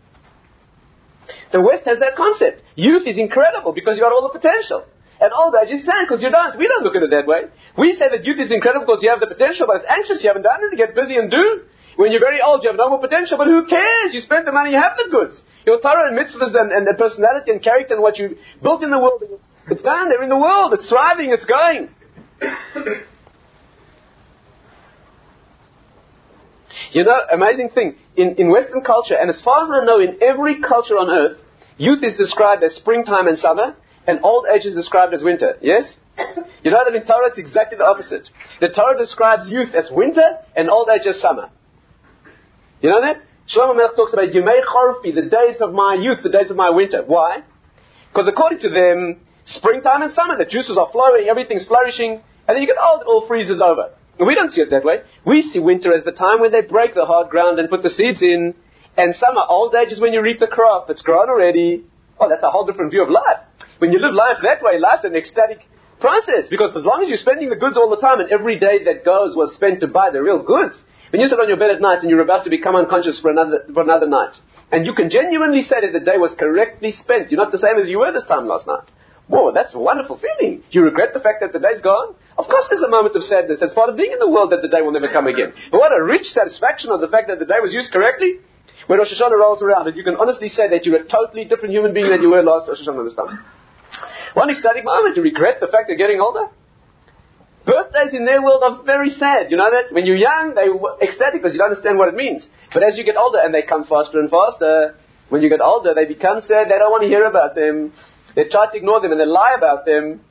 The West has that concept. Youth is incredible because you got all the potential. And old age is sad because you don't. We don't look at it that way. We say that youth is incredible because you have the potential, but it's anxious. You haven't done anything. Get busy and do. When you're very old, you have no more potential, but who cares? You spent the money, you have the goods. Your Torah and mitzvahs and, and, and personality and character and what you built in the world, it's done. They're in the world. It's thriving. It's going. You know, amazing thing, in, in Western culture, and as far as I know, in every culture on earth, youth is described as springtime and summer, and old age is described as winter. Yes? You know that in Torah it's exactly the opposite. The Torah describes youth as winter and old age as summer. You know that? Shlomo Melech talks about Yemei Chorfi, the days of my youth, the days of my winter. Why? Because according to them, springtime and summer, the juices are flowing, everything's flourishing, and then you get old, it all freezes over. And we don't see it that way. We see winter as the time when they break the hard ground and put the seeds in, and summer, old age is when you reap the crop. It's grown already. Oh, that's a whole different view of life. When you live life that way, life's an ecstatic process, because as long as you're spending the goods all the time, and every day that goes was spent to buy the real goods, when you sit on your bed at night and you're about to become unconscious for another for another night, and you can genuinely say that the day was correctly spent, you're not the same as you were this time last night. Whoa, that's a wonderful feeling. You regret the fact that the day's gone? Of course there's a moment of sadness. That's part of being in the world, that the day will never come again. But what a rich satisfaction of the fact that the day was used correctly. When Rosh Hashanah rolls around, and you can honestly say that you're a totally different human being than you were last Rosh Hashanah this time. One ecstatic moment, you regret the fact they're getting older. Birthdays in their world are very sad. You know that? When you're young, they're ecstatic because you don't understand what it means. But as you get older, and they come faster and faster, when you get older, they become sad. They don't want to hear about them. They try to ignore them, and they lie about them.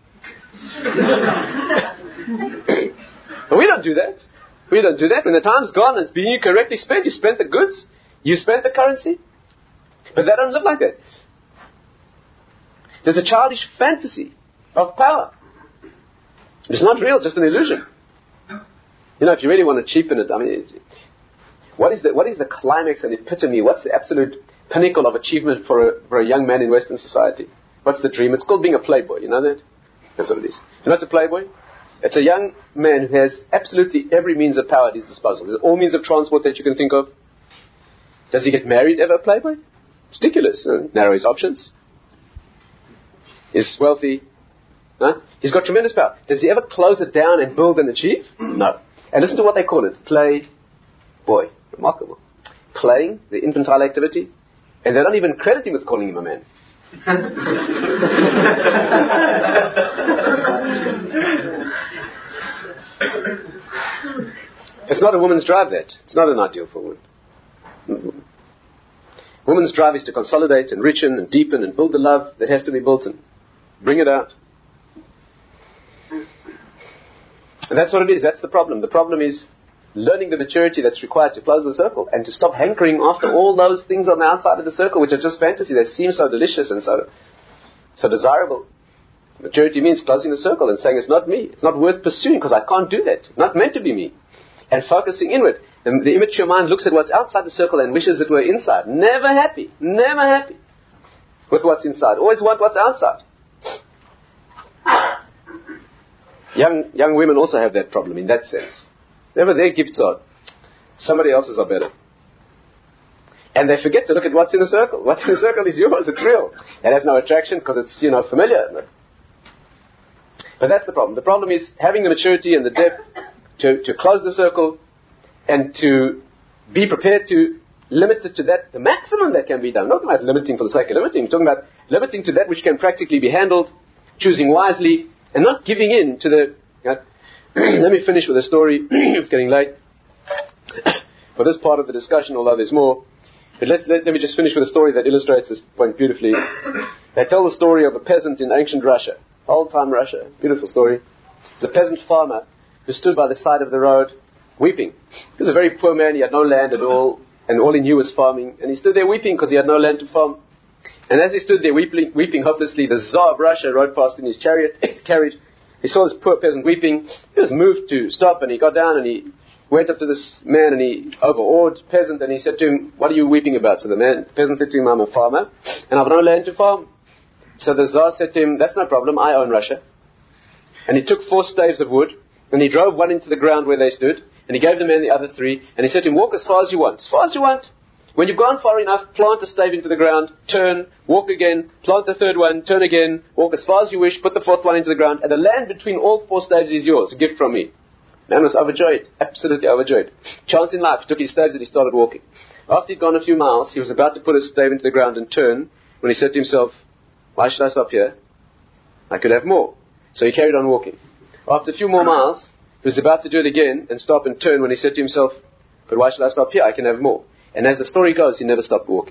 But we don't do that. We don't do that. When the time's gone and it's being correctly spent, you spent the goods, you spent the currency. But they don't live like that. There's a childish fantasy of power. It's not real, just an illusion. You know, if you really want to cheapen it, I mean, what is the, what is the climax and epitome? What's the absolute pinnacle of achievement for a, for a young man in Western society? What's the dream? It's called being a playboy, you know that? That's what it is. You know what's a playboy? It's a young man who has absolutely every means of power at his disposal. There's all means of transport that you can think of. Does he get married ever, a playboy? It's ridiculous. You know? Narrow his options. He's wealthy. Huh? He's got tremendous power. Does he ever close it down and build and achieve? No. And listen to what they call it. Play boy. Remarkable. Playing, the infantile activity. And they don't even credit him with calling him a man. It's not a woman's drive, that. It's not an ideal for a woman. Woman's drive is to consolidate and richen and deepen and build the love that has to be built and bring it out. And that's what it is. That's the problem. The problem is learning the maturity that's required to close the circle and to stop hankering after all those things on the outside of the circle which are just fantasy. They seem so delicious and so so desirable. Maturity means closing the circle and saying it's not me. It's not worth pursuing because I can't do that. Not meant to be me. And focusing inward. The, the immature mind looks at what's outside the circle and wishes it were inside. Never happy. Never happy with what's inside. Always want what's outside. Young young women also have that problem in that sense. Whatever their gifts are, somebody else's are better. And they forget to look at what's in the circle. What's in the circle is yours, it's real. It has no attraction because it's, you know, familiar. But that's the problem. The problem is having the maturity and the depth to, to close the circle and to be prepared to limit it to that, the maximum that can be done. Not about limiting for the sake of limiting. I'm talking about limiting to that which can practically be handled, choosing wisely, and not giving in to the... You know, let me finish with a story. It's getting late for this part of the discussion, although there's more. But let's, let, let me just finish with a story that illustrates this point beautifully. They tell the story of a peasant in ancient Russia, old-time Russia. Beautiful story. It's a peasant farmer who stood by the side of the road weeping. He was a very poor man. He had no land at all, and all he knew was farming. And he stood there weeping because he had no land to farm. And as he stood there weeping, weeping hopelessly, the Tsar of Russia rode past in his chariot, his carriage. He saw this poor peasant weeping. He was moved to stop, and he got down and he went up to this man and he overawed the peasant and he said to him, "What are you weeping about?" So the man, the peasant said to him, "I'm a farmer and I've no land to farm." So the Tsar said to him, "That's no problem, I own Russia." And he took four staves of wood and he drove one into the ground where they stood and he gave the man the other three and he said to him, "Walk as far as you want, as far as you want. When you've gone far enough, plant a stave into the ground, turn, walk again, plant the third one, turn again, walk as far as you wish, put the fourth one into the ground, and the land between all four staves is yours, a gift from me." Man was overjoyed, absolutely overjoyed. Chance in life, he took his staves and he started walking. After he'd gone a few miles, he was about to put a stave into the ground and turn, when he said to himself, "Why should I stop here? I could have more." So he carried on walking. After a few more miles, he was about to do it again and stop and turn when he said to himself, But why should I stop here? I can have more. And as the story goes, he never stopped walking.